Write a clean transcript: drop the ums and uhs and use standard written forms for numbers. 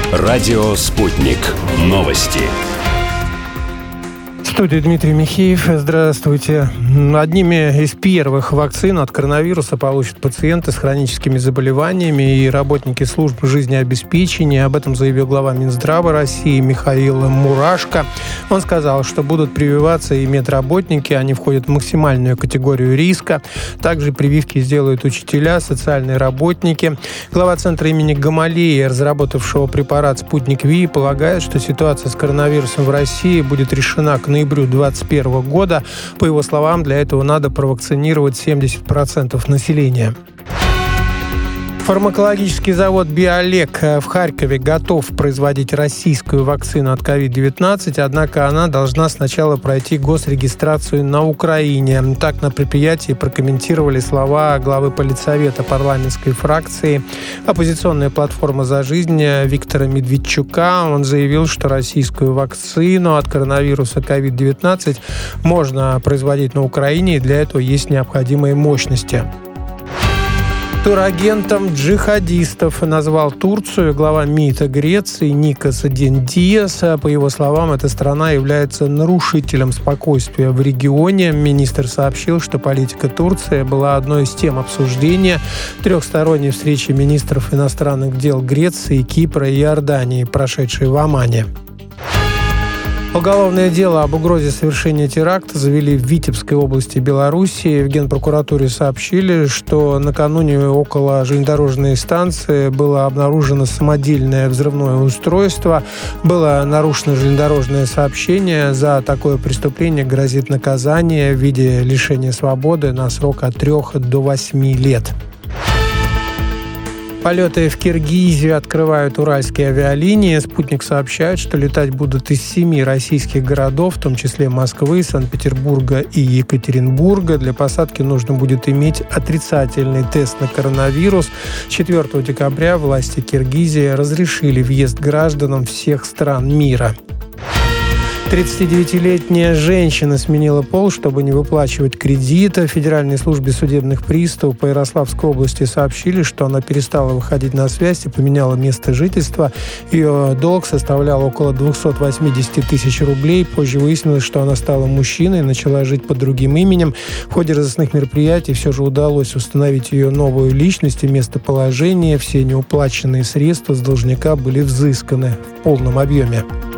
Радио «Спутник». Новости. В студии Дмитрий Михеев. Здравствуйте. Одними из первых вакцин от коронавируса получат пациенты с хроническими заболеваниями и работники служб жизнеобеспечения. Об этом заявил глава Минздрава России Михаил Мурашко. Он сказал, что будут прививаться и медработники, они входят в максимальную категорию риска. Также прививки сделают учителя, социальные работники. Глава центра имени Гамалея, разработавшего препарат «Спутник Ви», полагает, что ситуация с коронавирусом в России будет решена к ноябрю 2021 года. По его словам, для этого надо провакцинировать 70% населения. Фармакологический завод «Биолек» в Харькове готов производить российскую вакцину от COVID-19, однако она должна сначала пройти госрегистрацию на Украине. Так на предприятии прокомментировали слова главы политсовета парламентской фракции «Оппозиционная платформа за жизнь» Виктора Медведчука. Он заявил, что российскую вакцину от коронавируса COVID-19 можно производить на Украине, и для этого есть необходимые мощности. Турагентом джихадистов назвал Турцию глава МИДа Греции Никос Дендиас. По его словам, эта страна является нарушителем спокойствия в регионе. Министр сообщил, что политика Турции была одной из тем обсуждения трехсторонней встречи министров иностранных дел Греции, Кипра и Иордании, прошедшей в Омане. Уголовное дело об угрозе совершения теракта завели в Витебской области Белоруссии. В Генпрокуратуре сообщили, что накануне около железнодорожной станции было обнаружено самодельное взрывное устройство. Было нарушено железнодорожное сообщение. За такое преступление грозит наказание в виде лишения свободы на срок от 3 до 8 лет. Полеты в Киргизию открывают уральские авиалинии. «Спутник» сообщает, что летать будут из 7 российских городов, в том числе Москвы, Санкт-Петербурга и Екатеринбурга. Для посадки нужно будет иметь отрицательный тест на коронавирус. 4 декабря власти Киргизии разрешили въезд гражданам всех стран мира. 39-летняя женщина сменила пол, чтобы не выплачивать кредита. В Федеральной службе судебных приставов по Ярославской области сообщили, что она перестала выходить на связь и поменяла место жительства. Ее долг составлял около 280 тысяч рублей. Позже выяснилось, что она стала мужчиной и начала жить под другим именем. В ходе разыскных мероприятий все же удалось установить ее новую личность и местоположение. Все неуплаченные средства с должника были взысканы в полном объеме.